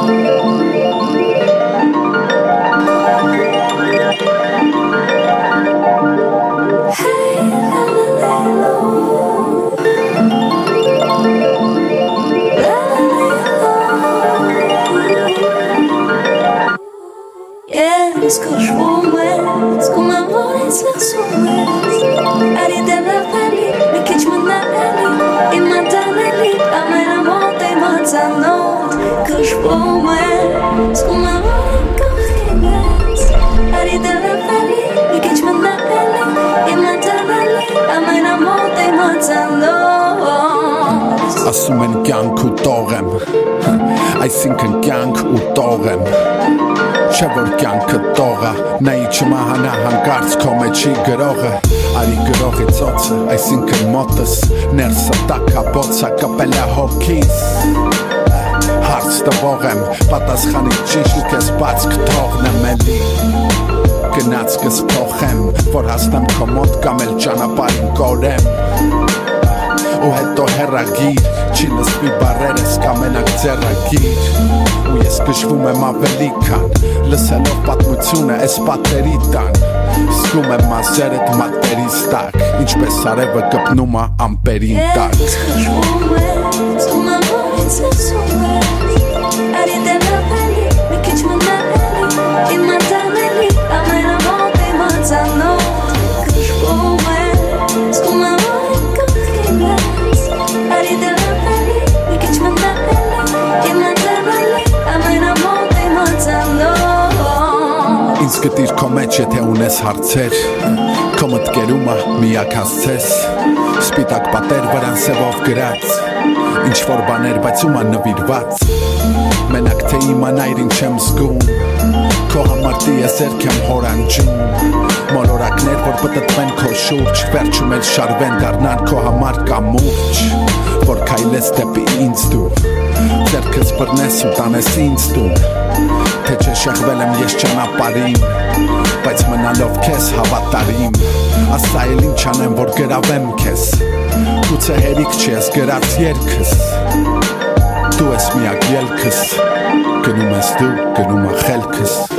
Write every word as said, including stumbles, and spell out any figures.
Ասում են կյանք ու տող եմ, այսինքն կյանք ու տող եմ, չէ որ կյանքը տողա, նայի չմահանա հանկարծ քո մեջի գրողը, արի գրողի ծոցը, այսինքն մոտս, ներսը տակաբոցա կպել է հոգիս, հարց տվող եմ, պատասխանի ճիշտ կես բաց կթողն եմ էլի, գնաց կսփոխեմ, որ հասնեմ քո մոտ կամ էլ ճանապարհին կորեմ, ու հետո հեռագիր, չի լսվի բառերս կամենակ ձեռագիր, ու ես գժվում եմ ավելի քան, լսելով պատմությունը էս պատերի տան, զգում եմ մազերդ մատերիս տակ, ինչպես արևը կպնում է ամպերին տակ։ Ես գժվում եմ, զգում եմ որ ինձ լսում ես, արի դելապելի, մի քիչ մնալի, իմ ատանելի, ամենամոտ իմ ածանոտ, գժվում եմ, զգում եմ որ Արի դելապելի, մի քիչ մնալի, իմ ատանելի, ամենամոտ իմ ածանոտ Ինձ գտիր քո մեջ եթե ունես հարցեր, քո մտքերումը միակ հասցես, սպիտակ պատեր վրան սևով գրած, ինչ-որ բաներ բայց ում աննվիրված, մենակ թե իմանայր ինչ եմ զգում, քո համար տիեզերք եմ հորանջում, մոլորակներ որ պտտվեն քո շուրջ, վերջում էլ շարվեն դառնան քո համար կամուրջ, որ քայլես դեպի ինձ դու, ձեռքս բռնես ու տանես ինձ դու, թե չէ շեղվել եմ ես ճանապարհին, բայց մնալով քեզ հավատարիմ, ասա էլ ինչ անեմ որ գրավեմ քեզ, գուցե հերիք չի ես գրած երգս, դու ես միակ ելքս, գնում ես դու, գնում է խելքս